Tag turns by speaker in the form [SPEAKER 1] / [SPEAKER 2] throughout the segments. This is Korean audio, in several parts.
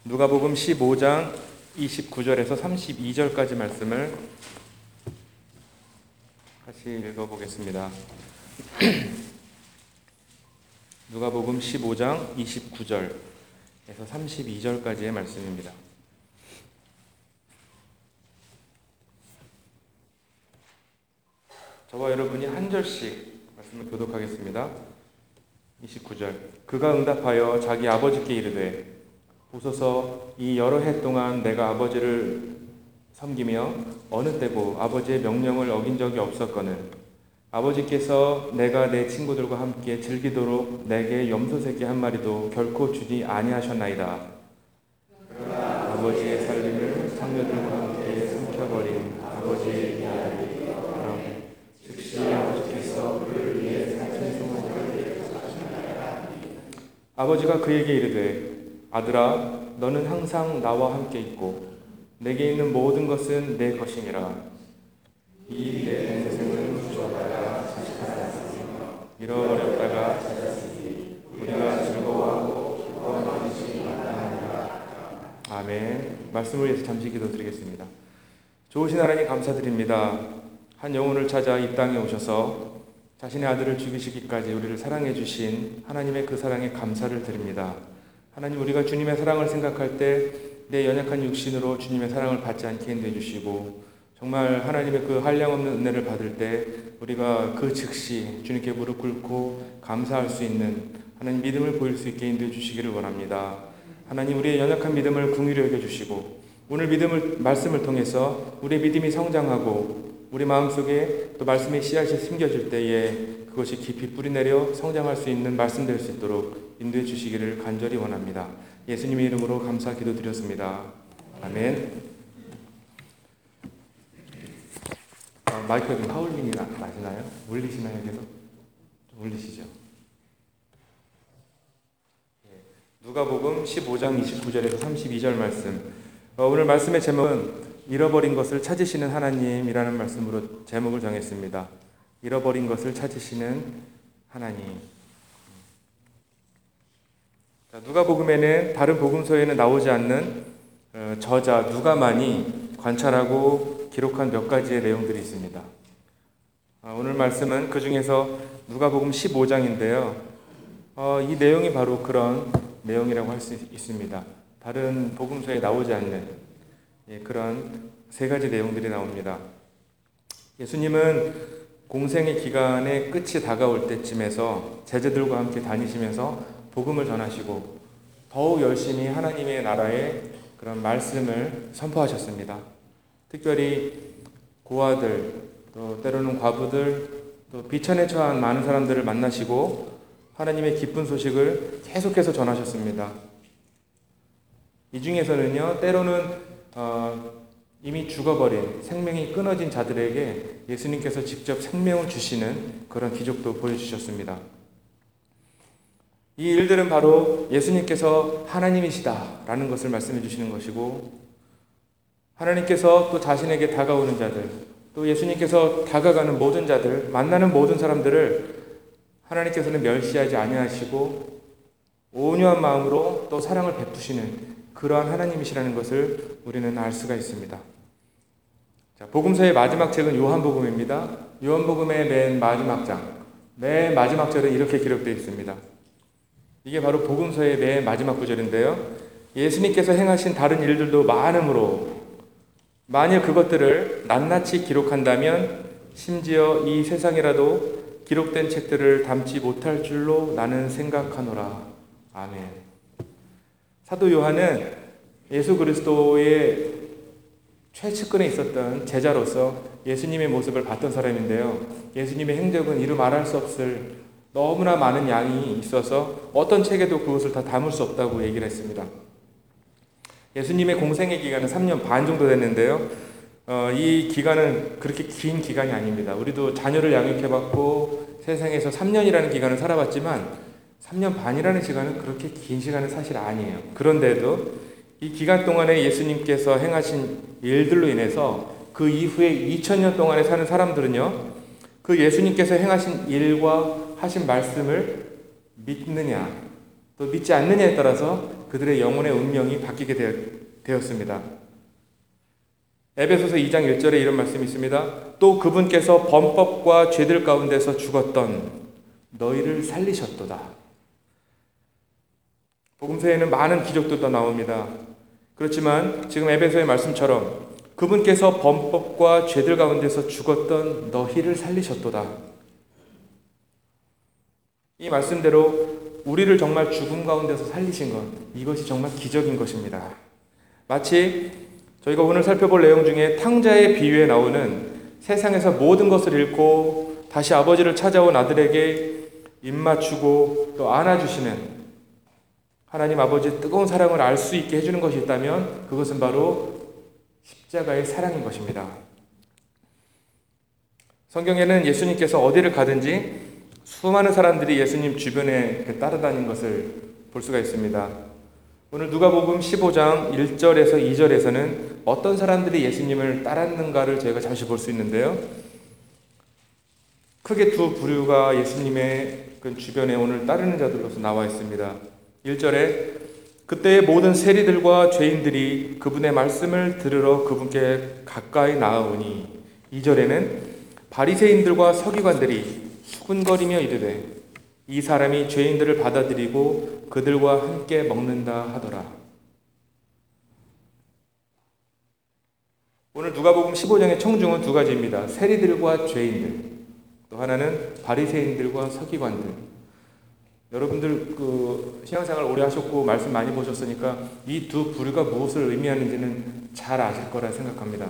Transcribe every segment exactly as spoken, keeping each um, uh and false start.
[SPEAKER 1] 누가복음 십오 장 이십구 절에서 삼십이 절까지 말씀을 같이 읽어보겠습니다. 누가복음 십오 장 이십구 절에서 삼십이 절까지의 말씀입니다. 저와 여러분이 한 절씩 말씀을 교독하겠습니다. 이십구 절. 그가 응답하여 자기 아버지께 이르되 보소서, 이 여러 해 동안 내가 아버지를 섬기며 어느 때고 아버지의 명령을 어긴 적이 없었거늘 아버지께서 내가 내 친구들과 함께 즐기도록 내게 염소 새끼 한 마리도 결코 주지 아니하셨나이다. 그러나 아버지의 살림을 상녀들과 함께 삼켜버린 아버지의 이야기 바람 즉시 아버지께서 그를 위해 찬송하시리라. 아버지가 그에게 이르되 아들아, 너는 항상 나와 함께 있고 내게 있는 모든 것은 내 것이니라. 이 내 동생을 주었다가 자식하였으며 잃어버렸다가 찾았으니 우리가 즐거워하고 기뻐하는 것이 마땅하니라. 아멘. 말씀을 위해서 잠시 기도드리겠습니다. 좋으신 하나님 감사드립니다. 한 영혼을 찾아 이 땅에 오셔서 자신의 아들을 죽이시기까지 우리를 사랑해 주신 하나님의 그 사랑에 감사를 드립니다. 하나님, 우리가 주님의 사랑을 생각할 때 내 연약한 육신으로 주님의 사랑을 받지 않게 인도해 주시고, 정말 하나님의 그 한량없는 은혜를 받을 때 우리가 그 즉시 주님께 무릎 꿇고 감사할 수 있는 하나님 믿음을 보일 수 있게 인도해 주시기를 원합니다. 하나님, 우리의 연약한 믿음을 긍휼히 여겨 주시고 오늘 믿음을 말씀을 통해서 우리의 믿음이 성장하고 우리 마음속에 또 말씀의 씨앗이 심겨질 때에 그것이 깊이 뿌리내려 성장할 수 있는 말씀 될 수 있도록 인도해 주시기를 간절히 원합니다. 예수님의 이름으로 감사 기도드렸습니다. 아멘. 아, 마이크가 좀 하울링이 나시나요? 울리시나요? 계속? 좀 울리시죠? 누가복음 십오 장 이십구 절에서 삼십이 절 말씀. 어, 오늘 말씀의 제목은 잃어버린 것을 찾으시는 하나님이라는 말씀으로 제목을 정했습니다. 잃어버린 것을 찾으시는 하나님. 자, 누가복음에는 다른 복음서에는 나오지 않는 어, 저자 누가만이 관찰하고 기록한 몇 가지의 내용들이 있습니다. 어, 오늘 말씀은 그 중에서 누가복음 십오 장인데요. 어, 이 내용이 바로 그런 내용이라고 할 수 있습니다. 다른 복음서에 나오지 않는 예, 그런 세 가지 내용들이 나옵니다. 예수님은 공생의 기간의 끝이 다가올 때쯤에서 제자들과 함께 다니시면서 복음을 전하시고 더욱 열심히 하나님의 나라의 그런 말씀을 선포하셨습니다. 특별히 고아들, 또 때로는 과부들, 또 비천에 처한 많은 사람들을 만나시고 하나님의 기쁜 소식을 계속해서 전하셨습니다. 이 중에서는요, 때로는 어, 이미 죽어버린 생명이 끊어진 자들에게 예수님께서 직접 생명을 주시는 그런 기적도 보여주셨습니다. 이 일들은 바로 예수님께서 하나님이시다라는 것을 말씀해 주시는 것이고, 하나님께서 또 자신에게 다가오는 자들, 또 예수님께서 다가가는 모든 자들, 만나는 모든 사람들을 하나님께서는 멸시하지 아니하시고 온유한 마음으로 또 사랑을 베푸시는 그러한 하나님이시라는 것을 우리는 알 수가 있습니다. 자, 복음서의 마지막 책은 요한복음입니다. 요한복음의 맨 마지막 장, 맨 마지막 절은 이렇게 기록되어 있습니다. 이게 바로 복음서의 맨 마지막 구절인데요. 예수님께서 행하신 다른 일들도 많으므로 만일 그것들을 낱낱이 기록한다면 심지어 이 세상이라도 기록된 책들을 담지 못할 줄로 나는 생각하노라. 아멘. 사도 요한은 예수 그리스도의 최측근에 있었던 제자로서 예수님의 모습을 봤던 사람인데요. 예수님의 행적은 이루 말할 수 없을 너무나 많은 양이 있어서 어떤 책에도 그것을 다 담을 수 없다고 얘기를 했습니다. 예수님의 공생의 기간은 삼 년 반 정도 됐는데요. 어, 이 기간은 그렇게 긴 기간이 아닙니다. 우리도 자녀를 양육해봤고 세상에서 삼 년이라는 기간을 살아봤지만 삼 년 반이라는 시간은 그렇게 긴 시간은 사실 아니에요. 그런데도 이 기간 동안에 예수님께서 행하신 일들로 인해서 그 이후에 이천 년 동안에 사는 사람들은요, 그 예수님께서 행하신 일과 하신 말씀을 믿느냐 또 믿지 않느냐에 따라서 그들의 영혼의 운명이 바뀌게 되었습니다. 에베소서 이 장 일 절에 이런 말씀이 있습니다. 또 그분께서 범법과 죄들 가운데서 죽었던 너희를 살리셨도다. 복음서에는 많은 기적들도 나옵니다. 그렇지만 지금 에베소의 말씀처럼 그분께서 범법과 죄들 가운데서 죽었던 너희를 살리셨도다. 이 말씀대로 우리를 정말 죽음 가운데서 살리신 것, 이것이 정말 기적인 것입니다. 마치 저희가 오늘 살펴볼 내용 중에 탕자의 비유에 나오는 세상에서 모든 것을 잃고 다시 아버지를 찾아온 아들에게 입맞추고 또 안아주시는 하나님 아버지의 뜨거운 사랑을 알 수 있게 해주는 것이 있다면 그것은 바로 십자가의 사랑인 것입니다. 성경에는 예수님께서 어디를 가든지 수많은 사람들이 예수님 주변에 따라다닌 것을 볼 수가 있습니다. 오늘 누가복음 십오 장 일 절에서 이 절에서는 어떤 사람들이 예수님을 따랐는가를 저희가 잠시 볼 수 있는데요. 크게 두 부류가 예수님의 그 주변에 오늘 따르는 자들로서 나와 있습니다. 일 절에 그때의 모든 세리들과 죄인들이 그분의 말씀을 들으러 그분께 가까이 나아오니, 이 절에는 바리새인들과 서기관들이 수군거리며 이르되 이 사람이 죄인들을 받아들이고 그들과 함께 먹는다 하더라. 오늘 누가복음 십오 장의 청중은 두 가지입니다. 세리들과 죄인들, 또 하나는 바리새인들과 서기관들. 여러분들 그 신앙생활 오래 하셨고 말씀 많이 보셨으니까 이 두 부류가 무엇을 의미하는지는 잘 아실 거라 생각합니다.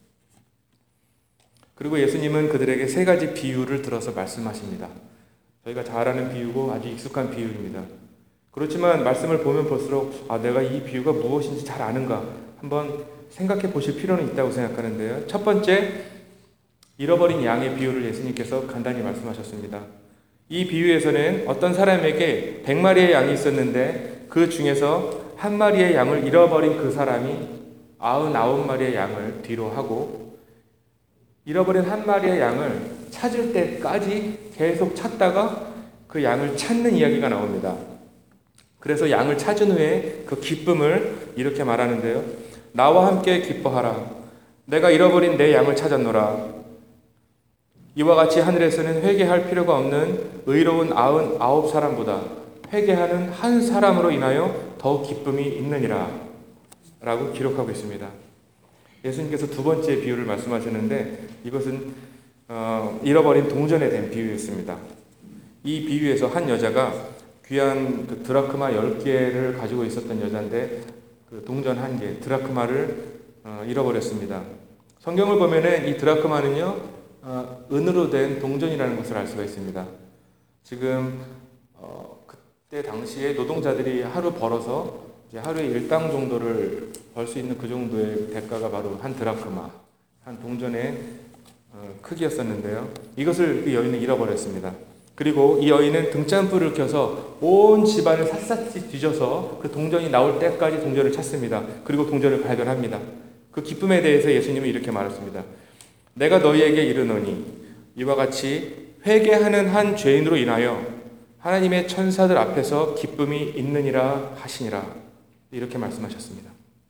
[SPEAKER 1] 그리고 예수님은 그들에게 세 가지 비유를 들어서 말씀하십니다. 저희가 잘 아는 비유고 아주 익숙한 비유입니다. 그렇지만 말씀을 보면 볼수록 아, 내가 이 비유가 무엇인지 잘 아는가 한번 생각해 보실 필요는 있다고 생각하는데요. 첫 번째, 잃어버린 양의 비유를 예수님께서 간단히 말씀하셨습니다. 이 비유에서는 어떤 사람에게 백 마리의 양이 있었는데 그 중에서 한 마리의 양을 잃어버린 그 사람이 구십구 마리의 양을 뒤로 하고 잃어버린 한 마리의 양을 찾을 때까지 계속 찾다가 그 양을 찾는 이야기가 나옵니다. 그래서 양을 찾은 후에 그 기쁨을 이렇게 말하는데요. 나와 함께 기뻐하라. 내가 잃어버린 내 양을 찾았노라. 이와 같이 하늘에서는 회개할 필요가 없는 의로운 아흔아홉 사람보다 회개하는 한 사람으로 인하여 더 기쁨이 있느니라 라고 기록하고 있습니다. 예수님께서 두 번째 비유를 말씀하셨는데 이것은 어, 잃어버린 동전에 대한 비유였습니다. 이 비유에서 한 여자가 귀한 그 드라크마 열 개를 가지고 있었던 여자인데 그 동전 한 개, 드라크마를 어, 잃어버렸습니다. 성경을 보면은 이 드라크마는요 어, 은으로 된 동전이라는 것을 알 수가 있습니다. 지금 어, 그때 당시에 노동자들이 하루 벌어서 이제 하루에 일당 정도를 벌 수 있는 그 정도의 대가가 바로 한 드라크마, 한 동전의 어, 크기였었는데요. 이것을 그 여인은 잃어버렸습니다. 그리고 이 여인은 등잔불을 켜서 온 집안을 샅샅이 뒤져서 그 동전이 나올 때까지 동전을 찾습니다. 그리고 동전을 발견합니다. 그 기쁨에 대해서 예수님은 이렇게 말했습니다. 내가 너희에게 이르노니 이와 같이 회개하는 한 죄인으로 인하여 하나님의 천사들 앞에서 기쁨이 있느니라 하시니라. 이렇게 말씀하셨습니다.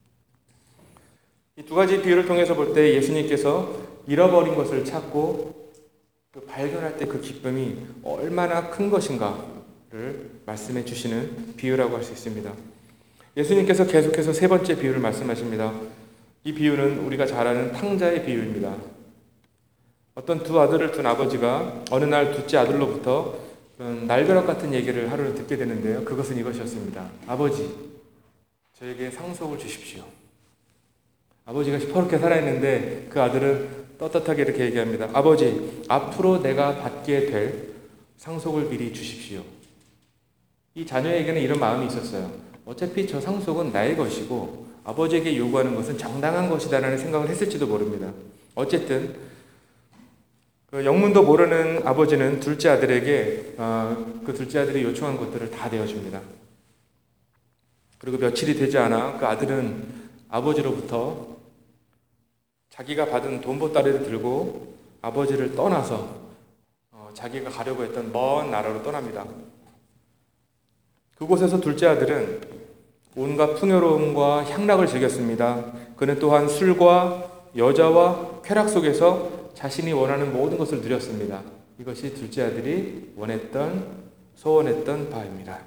[SPEAKER 1] 이 두 가지 비유를 통해서 볼 때 예수님께서 잃어버린 것을 찾고 그 발견할 때 그 기쁨이 얼마나 큰 것인가를 말씀해 주시는 비유라고 할 수 있습니다. 예수님께서 계속해서 세 번째 비유를 말씀하십니다. 이 비유는 우리가 잘 아는 탕자의 비유입니다. 어떤 두 아들을 둔 아버지가 어느 날 둘째 아들로부터 그런 날벼락 같은 얘기를 하루를 듣게 되는데요. 그것은 이것이었습니다. 아버지, 저에게 상속을 주십시오. 아버지가 시퍼렇게 살아있는데 그 아들은 떳떳하게 이렇게 얘기합니다. 아버지, 앞으로 내가 받게 될 상속을 미리 주십시오. 이 자녀에게는 이런 마음이 있었어요. 어차피 저 상속은 나의 것이고 아버지에게 요구하는 것은 정당한 것이다라는 생각을 했을지도 모릅니다. 어쨌든 그 영문도 모르는 아버지는 둘째 아들에게 어, 그 둘째 아들이 요청한 것들을 다 내어줍니다. 그리고 며칠이 되지 않아 그 아들은 아버지로부터 자기가 받은 돈보따리를 들고 아버지를 떠나서 어, 자기가 가려고 했던 먼 나라로 떠납니다. 그곳에서 둘째 아들은 온갖 풍요로움과 향락을 즐겼습니다. 그는 또한 술과 여자와 쾌락 속에서 자신이 원하는 모든 것을 누렸습니다. 이것이 둘째 아들이 원했던, 소원했던 바입니다.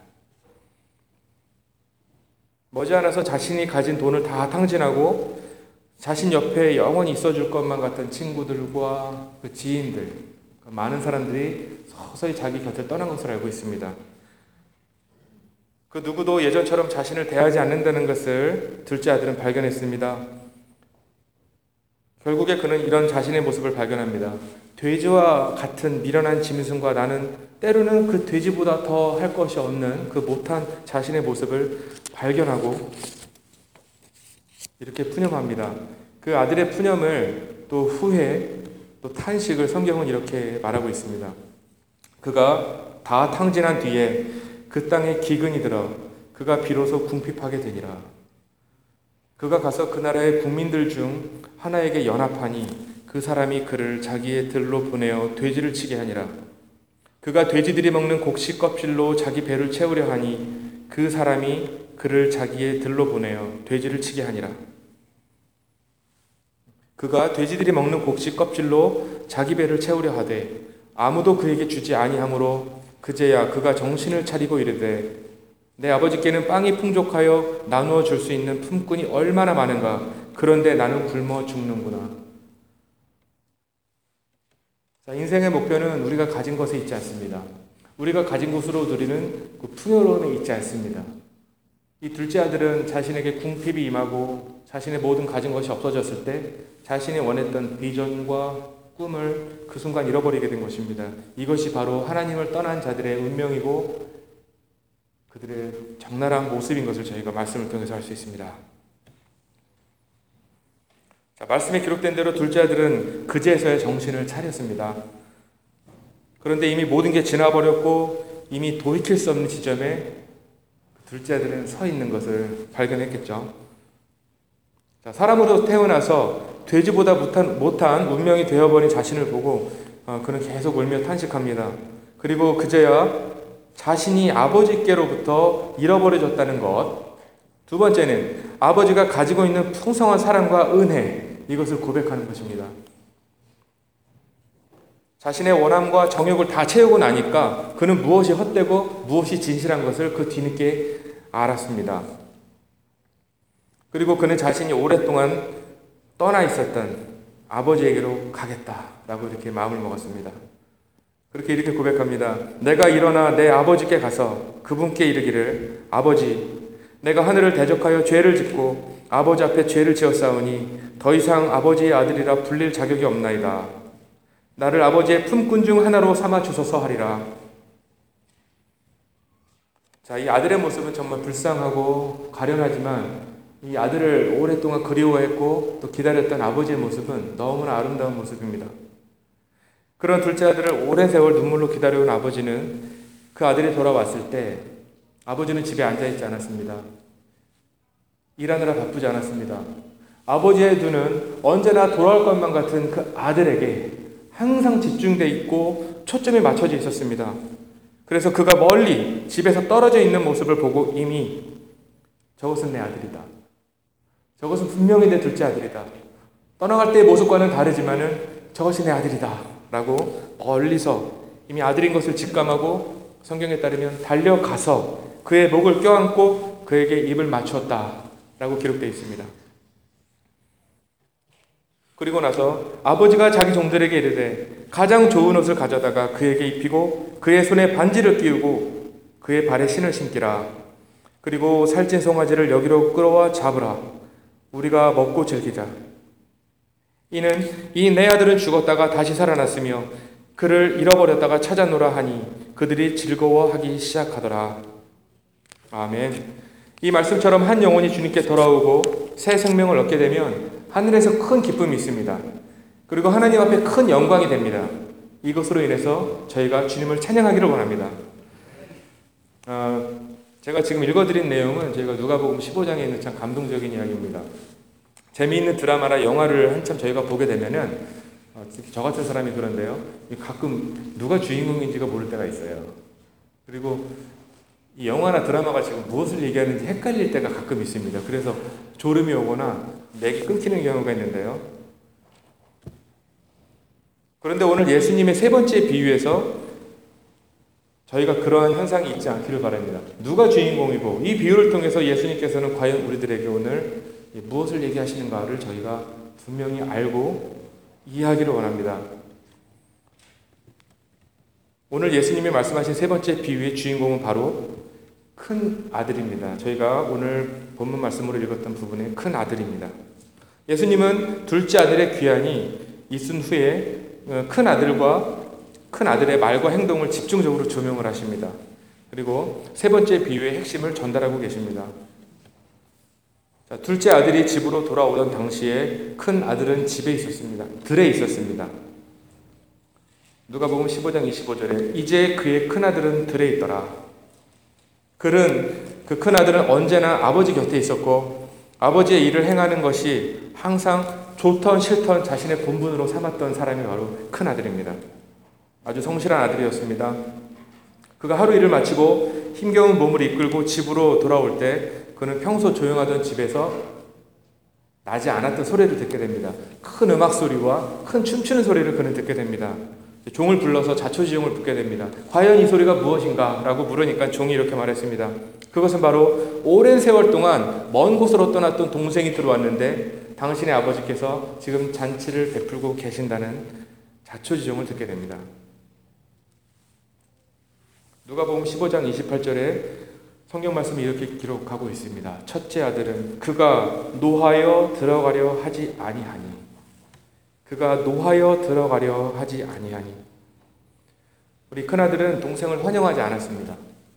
[SPEAKER 1] 머지않아서 자신이 가진 돈을 다 탕진하고 자신 옆에 영원히 있어줄 것만 같은 친구들과 그 지인들, 많은 사람들이 서서히 자기 곁을 떠난 것을 알고 있습니다. 그 누구도 예전처럼 자신을 대하지 않는다는 것을 둘째 아들은 발견했습니다. 결국에 그는 이런 자신의 모습을 발견합니다. 돼지와 같은 미련한 짐승과 나는 때로는 그 돼지보다 더 할 것이 없는 그 못한 자신의 모습을 발견하고 이렇게 푸념합니다. 그 아들의 푸념을 또 후회, 또 탄식을 성경은 이렇게 말하고 있습니다. 그가 다 탕진한 뒤에 그 땅에 기근이 들어 그가 비로소 궁핍하게 되니라. 그가 가서 그 나라의 국민들 중 하나에게 연합하니 그 사람이 그를 자기의 들로 보내어 돼지를 치게 하니라. 그가 돼지들이 먹는 곡식 껍질로 자기 배를 채우려 하니 그 사람이 그를 자기의 들로 보내어 돼지를 치게 하니라. 그가 돼지들이 먹는 곡식 껍질로 자기 배를 채우려 하되 아무도 그에게 주지 아니하므로 그제야 그가 정신을 차리고 이르되 내 아버지께는 빵이 풍족하여 나누어 줄 수 있는 품꾼이 얼마나 많은가. 그런데 나는 굶어 죽는구나. 자, 인생의 목표는 우리가 가진 것에 있지 않습니다. 우리가 가진 것으로 누리는 그 풍요로움에 있지 않습니다. 이 둘째 아들은 자신에게 궁핍이 임하고 자신의 모든 가진 것이 없어졌을 때 자신이 원했던 비전과 꿈을 그 순간 잃어버리게 된 것입니다. 이것이 바로 하나님을 떠난 자들의 운명이고 그들의 적나라한 모습인 것을 저희가 말씀을 통해서 알 수 있습니다. 자, 말씀에 기록된 대로 둘째 아들은 그제서야 정신을 차렸습니다. 그런데 이미 모든 게 지나버렸고 이미 돌이킬 수 없는 지점에 둘째 아들은 서 있는 것을 발견했겠죠. 자, 사람으로 태어나서 돼지보다 못한, 못한 운명이 되어버린 자신을 보고 어, 그는 계속 울며 탄식합니다. 그리고 그제야 자신이 아버지께로부터 잃어버려졌다는 것. 두 번째는 아버지가 가지고 있는 풍성한 사랑과 은혜, 이것을 고백하는 것입니다. 자신의 원함과 정욕을 다 채우고 나니까 그는 무엇이 헛되고 무엇이 진실한 것을 그 뒤늦게 알았습니다. 그리고 그는 자신이 오랫동안 떠나 있었던 아버지에게로 가겠다라고 이렇게 마음을 먹었습니다. 그렇게 이렇게 고백합니다. 내가 일어나 내 아버지께 가서 그분께 이르기를 아버지, 내가 하늘을 대적하여 죄를 짓고 아버지 앞에 죄를 지었사오니 더 이상 아버지의 아들이라 불릴 자격이 없나이다. 나를 아버지의 품꾼 중 하나로 삼아 주소서 하리라. 자, 이 아들의 모습은 정말 불쌍하고 가련하지만 이 아들을 오랫동안 그리워했고 또 기다렸던 아버지의 모습은 너무나 아름다운 모습입니다. 그런 둘째 아들을 오랜 세월 눈물로 기다려온 아버지는 그 아들이 돌아왔을 때 아버지는 집에 앉아있지 않았습니다. 일하느라 바쁘지 않았습니다. 아버지의 눈은 언제나 돌아올 것만 같은 그 아들에게 항상 집중되어 있고 초점이 맞춰져 있었습니다. 그래서 그가 멀리 집에서 떨어져 있는 모습을 보고 이미 저것은 내 아들이다. 저것은 분명히 내 둘째 아들이다. 떠나갈 때의 모습과는 다르지만은 저것이 내 아들이다. 라고 멀리서 이미 아들인 것을 직감하고 성경에 따르면 달려가서 그의 목을 껴안고 그에게 입을 맞추었다 라고 기록되어 있습니다. 그리고 나서 아버지가 자기 종들에게 이르되 가장 좋은 옷을 가져다가 그에게 입히고 그의 손에 반지를 끼우고 그의 발에 신을 신기라. 그리고 살찐 송아지를 여기로 끌어와 잡으라. 우리가 먹고 즐기자. 이는 이 내 아들은 죽었다가 다시 살아났으며 그를 잃어버렸다가 찾아노라 하니 그들이 즐거워하기 시작하더라. 아멘. 이 말씀처럼 한 영혼이 주님께 돌아오고 새 생명을 얻게 되면 하늘에서 큰 기쁨이 있습니다. 그리고 하나님 앞에 큰 영광이 됩니다. 이것으로 인해서 저희가 주님을 찬양하기를 원합니다. 어, 제가 지금 읽어드린 내용은 저희가 누가복음 십오 장에 있는 참 감동적인 이야기입니다. 재미있는 드라마나 영화를 한참 저희가 보게 되면은 어, 저 같은 사람이 그런데요. 가끔 누가 주인공인지가 모를 때가 있어요. 그리고 이 영화나 드라마가 지금 무엇을 얘기하는지 헷갈릴 때가 가끔 있습니다. 그래서 졸음이 오거나 맥이 끊기는 경우가 있는데요. 그런데 오늘 예수님의 세 번째 비유에서 저희가 그러한 현상이 있지 않기를 바랍니다. 누가 주인공이고 이 비유를 통해서 예수님께서는 과연 우리들에게 오늘 무엇을 얘기하시는가를 저희가 분명히 알고 이해하기를 원합니다. 오늘 예수님이 말씀하신 세 번째 비유의 주인공은 바로 큰 아들입니다. 저희가 오늘 본문 말씀으로 읽었던 부분의 큰 아들입니다. 예수님은 둘째 아들의 귀환이 있은 후에 큰 아들과 큰 아들의 말과 행동을 집중적으로 조명을 하십니다. 그리고 세 번째 비유의 핵심을 전달하고 계십니다. 자, 둘째 아들이 집으로 돌아오던 당시에 큰 아들은 집에 있었습니다. 들에 있었습니다. 누가복음 십오 장 이십오 절에 이제 그의 큰 아들은 들에 있더라. 그는 그 큰 아들은 언제나 아버지 곁에 있었고 아버지의 일을 행하는 것이 항상 좋던 싫던 자신의 본분으로 삼았던 사람이 바로 큰 아들입니다. 아주 성실한 아들이었습니다. 그가 하루 일을 마치고 힘겨운 몸을 이끌고 집으로 돌아올 때 그는 평소 조용하던 집에서 나지 않았던 소리를 듣게 됩니다. 큰 음악 소리와 큰 춤추는 소리를 그는 듣게 됩니다. 종을 불러서 자초지종을 묻게 됩니다. 과연 이 소리가 무엇인가? 라고 물으니까 종이 이렇게 말했습니다. 그것은 바로 오랜 세월 동안 먼 곳으로 떠났던 동생이 들어왔는데 당신의 아버지께서 지금 잔치를 베풀고 계신다는 자초지종을 듣게 됩니다. 누가복음 십오 장 이십팔 절에 성경 말씀이 이렇게 기록하고 있습니다. 첫째 아들은 그가 노하여 들어가려 하지 아니하니 그가 노하여 들어가려 하지 아니하니 우리 큰아들은 동생을 환영하지 않았습니다.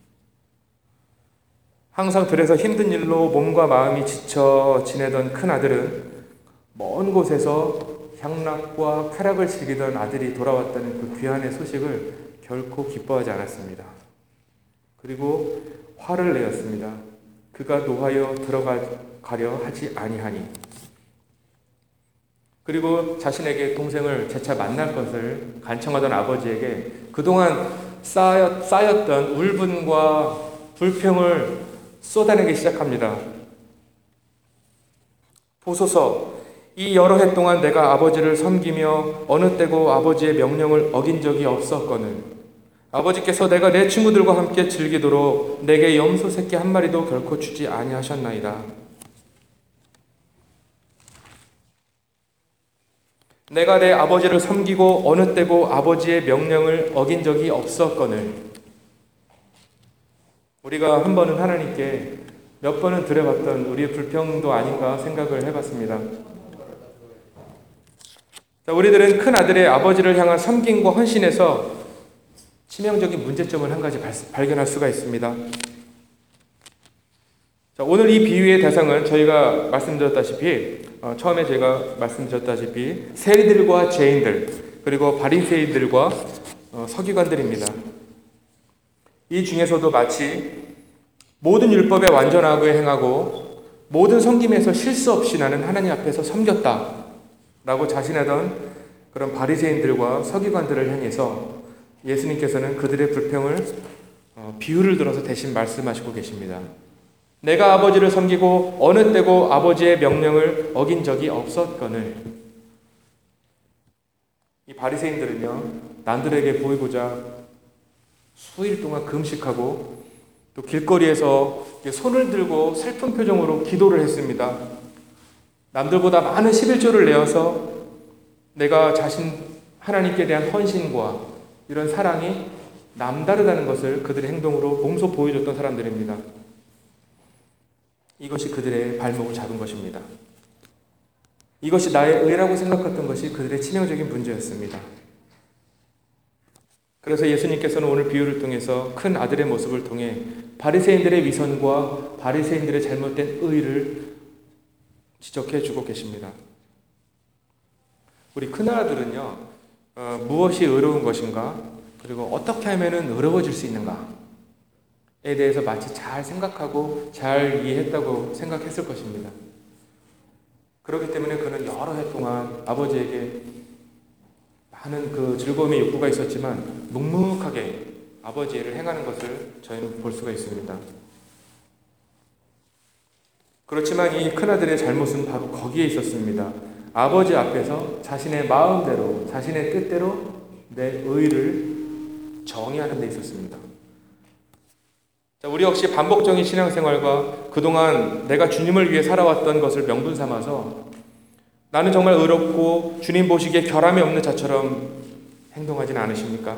[SPEAKER 1] 항상 들에서 힘든 일로 몸과 마음이 지쳐 지내던 큰아들은 먼 곳에서 향락과 쾌락을 즐기던 아들이 돌아왔다는 그 귀환의 소식을 결코 기뻐하지 않았습니다. 그리고 화를 내었습니다. 그가 노하여 들어가려 하지 아니하니 그리고 자신에게 동생을 재차 만날 것을 간청하던 아버지에게 그동안 쌓였, 쌓였던 울분과 불평을 쏟아내기 시작합니다. 보소서, 이 여러 해 동안 내가 아버지를 섬기며 어느 때고 아버지의 명령을 어긴 적이 없었거늘 아버지께서 내가 내 친구들과 함께 즐기도록 내게 염소 새끼 한 마리도 결코 주지 아니하셨나이다. 내가 내 아버지를 섬기고 어느 때고 아버지의 명령을 어긴 적이 없었거늘 우리가 한 번은 하나님께 몇 번은 드려봤던 우리의 불평도 아닌가 생각을 해봤습니다. 자, 우리들은 큰 아들의 아버지를 향한 섬김과 헌신에서 치명적인 문제점을 한 가지 발견할 수가 있습니다. 자, 오늘 이 비유의 대상은 저희가 말씀드렸다시피 어, 처음에 제가 말씀드렸다시피 세리들과 죄인들 그리고 바리새인들과 어, 서기관들입니다. 이 중에서도 마치 모든 율법에 완전하게 행하고 모든 섬김에서 실수 없이 나는 하나님 앞에서 섬겼다라고 자신하던 그런 바리새인들과 서기관들을 향해서 예수님께서는 그들의 불평을 어, 비유를 들어서 대신 말씀하시고 계십니다. 내가 아버지를 섬기고 어느 때고 아버지의 명령을 어긴 적이 없었거늘 이 바리새인들은요 남들에게 보이고자 수일 동안 금식하고 또 길거리에서 손을 들고 슬픈 표정으로 기도를 했습니다. 남들보다 많은 십일조를 내어서 내가 자신 하나님께 대한 헌신과 이런 사랑이 남다르다는 것을 그들의 행동으로 몸소 보여줬던 사람들입니다. 이것이 그들의 발목을 잡은 것입니다. 이것이 나의 의라고 생각했던 것이 그들의 치명적인 문제였습니다. 그래서 예수님께서는 오늘 비유를 통해서 큰 아들의 모습을 통해 바리새인들의 위선과 바리새인들의 잘못된 의를 지적해 주고 계십니다. 우리 큰 아들은요 어, 무엇이 의로운 것인가 그리고 어떻게 하면 의로워질 수 있는가 에 대해서 마치 잘 생각하고 잘 이해했다고 생각했을 것입니다. 그렇기 때문에 그는 여러 해 동안 아버지에게 많은 그 즐거움의 욕구가 있었지만 묵묵하게 아버지를 행하는 것을 저희는 볼 수가 있습니다. 그렇지만 이 큰아들의 잘못은 바로 거기에 있었습니다. 아버지 앞에서 자신의 마음대로, 자신의 뜻대로 내 의를 정의하는 데 있었습니다. 자, 우리 역시 반복적인 신앙생활과 그동안 내가 주님을 위해 살아왔던 것을 명분 삼아서 나는 정말 의롭고 주님 보시기에 결함이 없는 자처럼 행동하지는 않으십니까?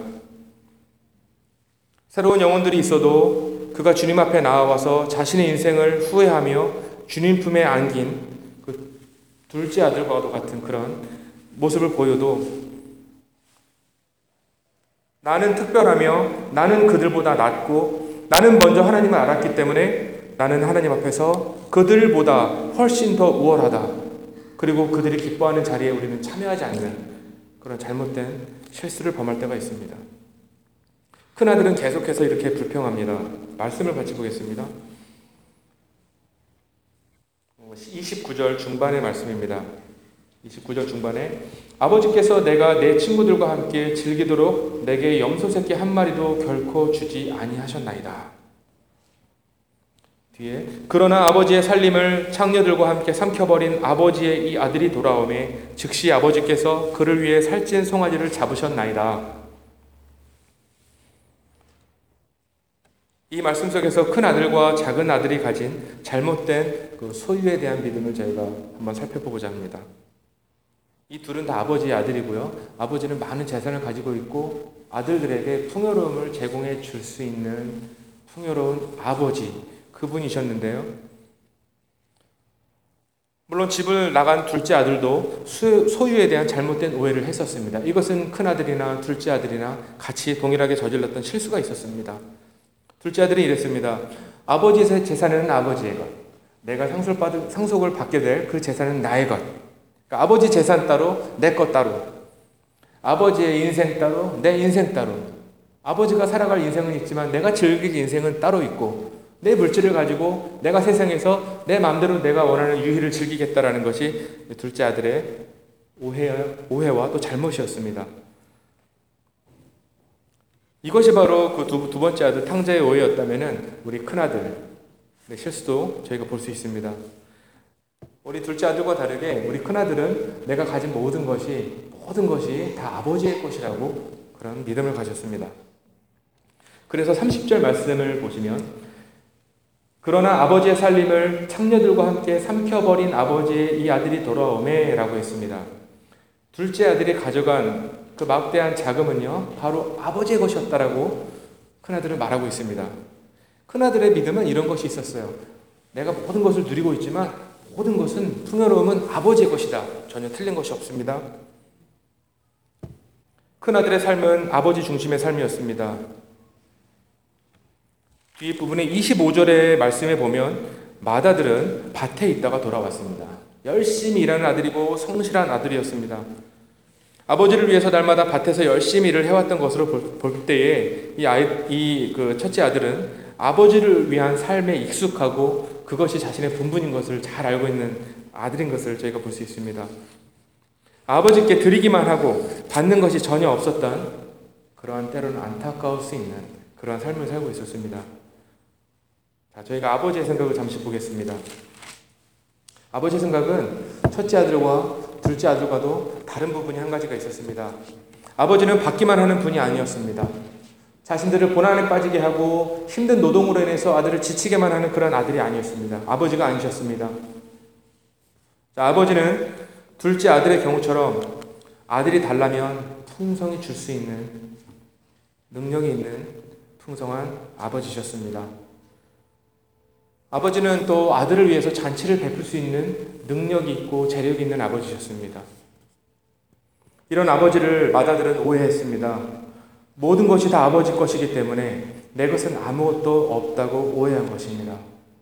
[SPEAKER 1] 새로운 영혼들이 있어도 그가 주님 앞에 나와서 자신의 인생을 후회하며 주님 품에 안긴 그 둘째 아들과도 같은 그런 모습을 보여도 나는 특별하며 나는 그들보다 낫고 나는 먼저 하나님을 알았기 때문에 나는 하나님 앞에서 그들보다 훨씬 더 우월하다. 그리고 그들이 기뻐하는 자리에 우리는 참여하지 않는 그런 잘못된 실수를 범할 때가 있습니다. 큰아들은 계속해서 이렇게 불평합니다. 말씀을 같이 보겠습니다. 이십구 절 중반의 말씀입니다. 이십구 절 중반에 아버지께서 내가 내 친구들과 함께 즐기도록 내게 염소새끼 한 마리도 결코 주지 아니하셨나이다. 뒤에 그러나 아버지의 살림을 창녀들과 함께 삼켜버린 아버지의 이 아들이 돌아오매 즉시 아버지께서 그를 위해 살찐 송아지를 잡으셨나이다. 이 말씀 속에서 큰 아들과 작은 아들이 가진 잘못된 그 소유에 대한 믿음을 저희가 한번 살펴보고자 합니다. 이 둘은 다 아버지의 아들이고요. 아버지는 많은 재산을 가지고 있고 아들들에게 풍요로움을 제공해 줄 수 있는 풍요로운 아버지, 그분이셨는데요. 물론 집을 나간 둘째 아들도 소유에 대한 잘못된 오해를 했었습니다. 이것은 큰 아들이나 둘째 아들이나 같이 동일하게 저질렀던 실수가 있었습니다. 둘째 아들이 이랬습니다. 아버지의 재산은 아버지의 것, 내가 상속을, 받, 상속을 받게 될 그 재산은 나의 것. 그러니까 아버지 재산 따로, 내 것 따로, 아버지의 인생 따로, 내 인생 따로. 아버지가 살아갈 인생은 있지만 내가 즐길 인생은 따로 있고, 내 물질을 가지고 내가 세상에서 내 마음대로 내가 원하는 유희를 즐기겠다라는 것이 둘째 아들의 오해, 오해와 또 잘못이었습니다. 이것이 바로 그 두, 두 번째 아들 탕자의 오해였다면 우리 큰아들의 실수도 저희가 볼 수 있습니다. 우리 둘째 아들과 다르게 우리 큰아들은 내가 가진 모든 것이 모든 것이 다 아버지의 것이라고 그런 믿음을 가졌습니다. 그래서 삼십 절 말씀을 보시면 그러나 아버지의 살림을 창녀들과 함께 삼켜버린 아버지의 이 아들이 돌아오매 라고 했습니다. 둘째 아들이 가져간 그 막대한 자금은요 바로 아버지의 것이었다라고 큰아들은 말하고 있습니다. 큰아들의 믿음은 이런 것이 있었어요. 내가 모든 것을 누리고 있지만 모든 것은 풍요로움은 아버지의 것이다. 전혀 틀린 것이 없습니다. 큰아들의 삶은 아버지 중심의 삶이었습니다. 뒷부분에 이십오 절의 말씀에 보면 맏아들은 밭에 있다가 돌아왔습니다. 열심히 일하는 아들이고 성실한 아들이었습니다. 아버지를 위해서 날마다 밭에서 열심히 일을 해왔던 것으로 볼, 볼 때에 이 아이, 이 그 첫째 아들은 아버지를 위한 삶에 익숙하고 그것이 자신의 본분인 것을 잘 알고 있는 아들인 것을 저희가 볼 수 있습니다. 아버지께 드리기만 하고 받는 것이 전혀 없었던 그러한 때로는 안타까울 수 있는 그러한 삶을 살고 있었습니다. 자, 저희가 아버지의 생각을 잠시 보겠습니다. 아버지의 생각은 첫째 아들과 둘째 아들과도 다른 부분이 한 가지가 있었습니다. 아버지는 받기만 하는 분이 아니었습니다. 자신들을 고난에 빠지게 하고 힘든 노동으로 인해서 아들을 지치게만 하는 그런 아들이 아니었습니다. 아버지가 아니셨습니다. 자, 아버지는 둘째 아들의 경우처럼 아들이 달라면 풍성히 줄 수 있는 능력이 있는 풍성한 아버지셨습니다. 아버지는 또 아들을 위해서 잔치를 베풀 수 있는 능력이 있고 재력이 있는 아버지셨습니다. 이런 아버지를 맏아들은 오해했습니다. 모든 것이 다 아버지 것이기 때문에 내 것은 아무것도 없다고 오해한 것입니다.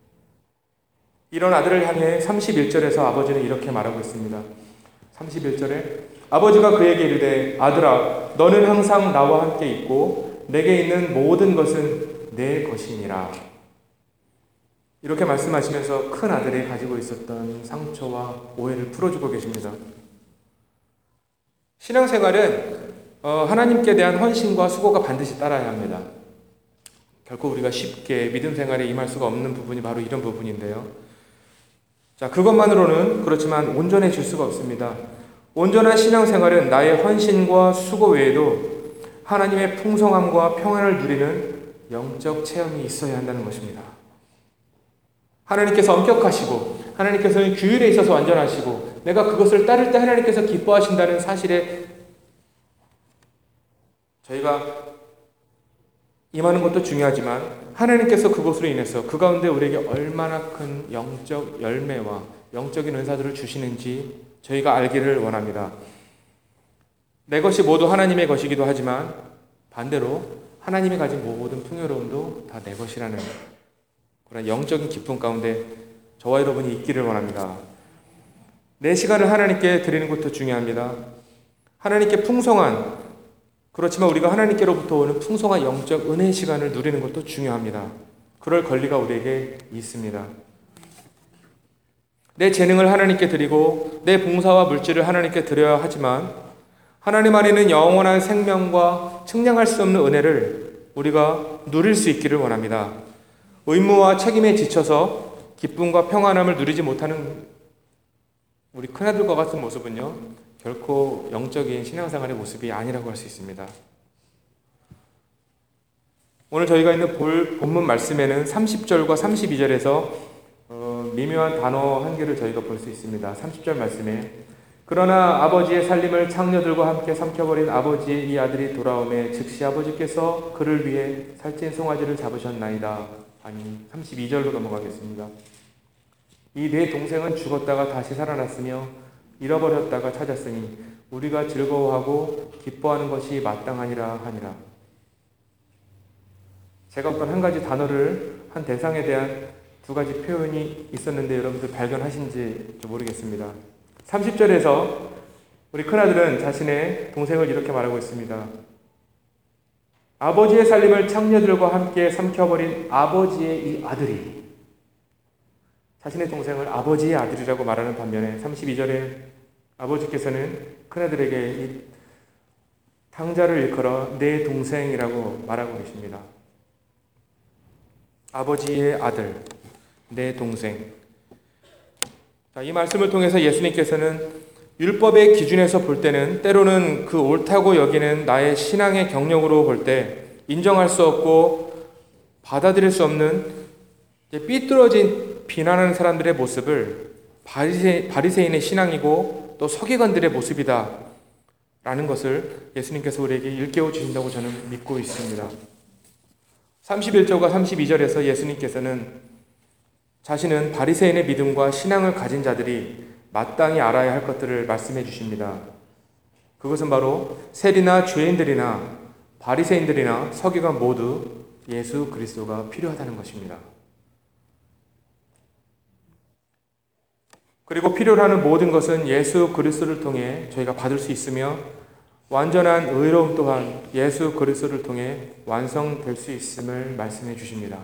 [SPEAKER 1] 이런 아들을 향해 삼십일 절에서 아버지는 이렇게 말하고 있습니다. 삼십일 절에 아버지가 그에게 이르되 아들아 너는 항상 나와 함께 있고 내게 있는 모든 것은 내 것이니라. 이렇게 말씀하시면서 큰 아들이 가지고 있었던 상처와 오해를 풀어주고 계십니다. 신앙생활은 어, 하나님께 대한 헌신과 수고가 반드시 따라야 합니다. 결코 우리가 쉽게 믿음 생활에 임할 수가 없는 부분이 바로 이런 부분인데요. 자, 그것만으로는 그렇지만 온전해질 수가 없습니다. 온전한 신앙생활은 나의 헌신과 수고 외에도 하나님의 풍성함과 평안을 누리는 영적 체험이 있어야 한다는 것입니다. 하나님께서 엄격하시고 하나님께서는 규율에 있어서 완전하시고 내가 그것을 따를 때 하나님께서 기뻐하신다는 사실에 저희가 임하는 것도 중요하지만 하나님께서 그것으로 인해서 그 가운데 우리에게 얼마나 큰 영적 열매와 영적인 은사들을 주시는지 저희가 알기를 원합니다. 내 것이 모두 하나님의 것이기도 하지만 반대로 하나님이 가진 모든 풍요로움도 다 내 것이라는 그런 영적인 기쁨 가운데 저와 여러분이 있기를 원합니다. 내 시간을 하나님께 드리는 것도 중요합니다. 하나님께 풍성한 그렇지만 우리가 하나님께로부터 오는 풍성한 영적 은혜의 시간을 누리는 것도 중요합니다. 그럴 권리가 우리에게 있습니다. 내 재능을 하나님께 드리고 내 봉사와 물질을 하나님께 드려야 하지만 하나님 안에는 영원한 생명과 측량할 수 없는 은혜를 우리가 누릴 수 있기를 원합니다. 의무와 책임에 지쳐서 기쁨과 평안함을 누리지 못하는 우리 큰아들과 같은 모습은요, 결코 영적인 신앙생활의 모습이 아니라고 할 수 있습니다. 오늘 저희가 있는 볼, 본문 말씀에는 삼십 절과 삼십이 절에서 어, 미묘한 단어 한 개를 저희가 볼 수 있습니다. 삼십 절 말씀에 그러나 아버지의 살림을 창녀들과 함께 삼켜버린 아버지의 이 아들이 돌아오매 즉시 아버지께서 그를 위해 살찐 송아지를 잡으셨나이다. 아니 삼십이 절로 넘어가겠습니다. 이 네 동생은 죽었다가 다시 살아났으며 잃어버렸다가 찾았으니 우리가 즐거워하고 기뻐하는 것이 마땅하니라 하니라. 제가 어떤 한 가지 단어를 한 대상에 대한 두 가지 표현이 있었는데 여러분들 발견하신지 좀 모르겠습니다. 삼십 절에서 우리 큰아들은 자신의 동생을 이렇게 말하고 있습니다. 아버지의 살림을 창녀들과 함께 삼켜버린 아버지의 이 아들이, 자신의 동생을 아버지의 아들이라고 말하는 반면에 삼십이 절에 아버지께서는 큰아들에게 이 탕자를 일컬어 내 동생이라고 말하고 계십니다. 아버지의 아들, 내 동생. 자, 이 말씀을 통해서 예수님께서는 율법의 기준에서 볼 때는 때로는 그 옳다고 여기는 나의 신앙의 경력으로 볼 때 인정할 수 없고 받아들일 수 없는 삐뚤어진 비난하는 사람들의 모습을 바리새, 바리새인의 신앙이고 또 서기관들의 모습이다 라는 것을 예수님께서 우리에게 일깨워 주신다고 저는 믿고 있습니다. 삼십일 절과 삼십이 절에서 예수님께서는 자신은 바리새인의 믿음과 신앙을 가진 자들이 마땅히 알아야 할 것들을 말씀해 주십니다. 그것은 바로 세리나 죄인들이나 바리새인들이나 서기관 모두 예수 그리스도가 필요하다는 것입니다. 그리고 필요로 하는 모든 것은 예수 그리스도를 통해 저희가 받을 수 있으며 완전한 의로움 또한 예수 그리스도를 통해 완성될 수 있음을 말씀해 주십니다.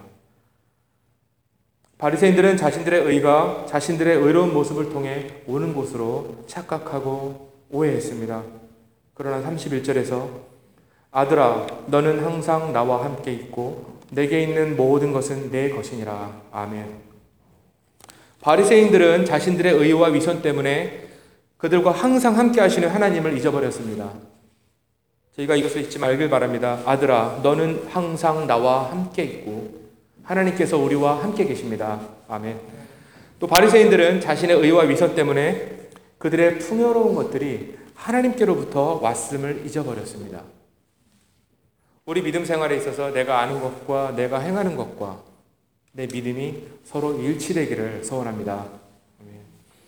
[SPEAKER 1] 바리새인들은 자신들의 의가 자신들의 의로운 모습을 통해 오는 곳으로 착각하고 오해했습니다. 그러나 삼십일 절에서 아들아 너는 항상 나와 함께 있고 내게 있는 모든 것은 내 것이니라. 아멘. 바리새인들은 자신들의 의와 위선 때문에 그들과 항상 함께 하시는 하나님을 잊어버렸습니다. 저희가 이것을 잊지 말길 바랍니다. 아들아 너는 항상 나와 함께 있고 하나님께서 우리와 함께 계십니다. 아멘. 또 바리새인들은 자신의 의와 위선 때문에 그들의 풍요로운 것들이 하나님께로부터 왔음을 잊어버렸습니다. 우리 믿음 생활에 있어서 내가 아는 것과 내가 행하는 것과 내 믿음이 서로 일치되기를 소원합니다. 아멘.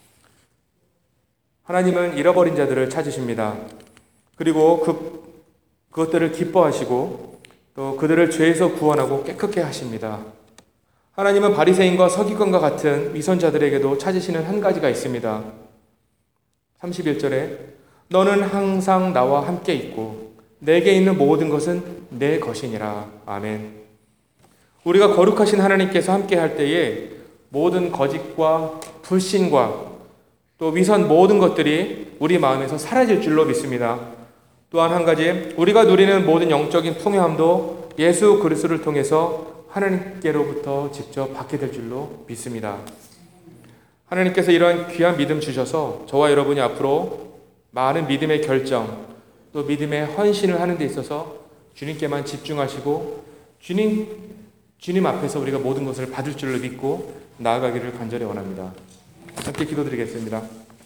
[SPEAKER 1] 하나님은 잃어버린 자들을 찾으십니다. 그리고 그, 그것들을 기뻐하시고 또 그들을 죄에서 구원하고 깨끗게 하십니다. 하나님은 바리새인과 서기관과 같은 위선자들에게도 찾으시는 한 가지가 있습니다. 삼십일 절에 너는 항상 나와 함께 있고 내게 있는 모든 것은 내 것이니라. 아멘. 우리가 거룩하신 하나님께서 함께 할 때에 모든 거짓과 불신과 또 위선 모든 것들이 우리 마음에서 사라질 줄로 믿습니다. 또한 한 가지 우리가 누리는 모든 영적인 풍요함도 예수 그리스도를 통해서 하나님께로부터 직접 받게 될 줄로 믿습니다. 하나님께서 이러한 귀한 믿음 주셔서 저와 여러분이 앞으로 많은 믿음의 결정, 또 믿음의 헌신을 하는 데 있어서 주님께만 집중하시고 주님, 주님 앞에서 우리가 모든 것을 받을 줄로 믿고 나아가기를 간절히 원합니다. 함께 기도드리겠습니다.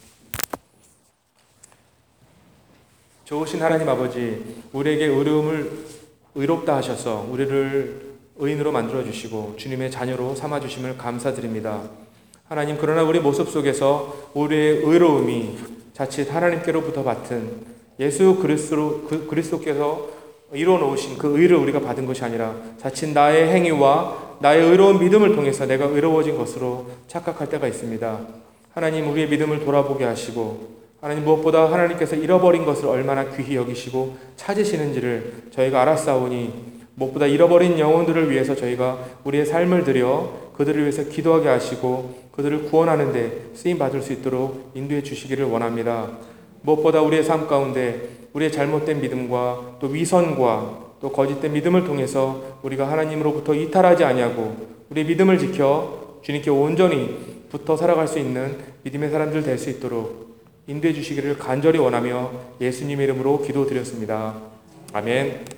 [SPEAKER 1] 좋으신 하나님 아버지, 우리에게 의로움을 의롭다 하셔서 우리를 의인으로 만들어 주시고 주님의 자녀로 삼아 주심을 감사드립니다. 하나님, 그러나 우리 모습 속에서 우리의 의로움이 자칫 하나님께로부터 받은 예수 그리스도, 그, 그리스도께서 이루어 놓으신 그 의를 우리가 받은 것이 아니라 자칫 나의 행위와 나의 의로운 믿음을 통해서 내가 의로워진 것으로 착각할 때가 있습니다. 하나님, 우리의 믿음을 돌아보게 하시고 하나님, 무엇보다 하나님께서 잃어버린 것을 얼마나 귀히 여기시고 찾으시는지를 저희가 알았사오니 무엇보다 잃어버린 영혼들을 위해서 저희가 우리의 삶을 들여 그들을 위해서 기도하게 하시고 그들을 구원하는 데 쓰임받을 수 있도록 인도해 주시기를 원합니다. 무엇보다 우리의 삶 가운데 우리의 잘못된 믿음과 또 위선과 또 거짓된 믿음을 통해서 우리가 하나님으로부터 이탈하지 아니하고 우리의 믿음을 지켜 주님께 온전히 붙어 살아갈 수 있는 믿음의 사람들 될 수 있도록 인도해 주시기를 간절히 원하며 예수님의 이름으로 기도드렸습니다. 아멘.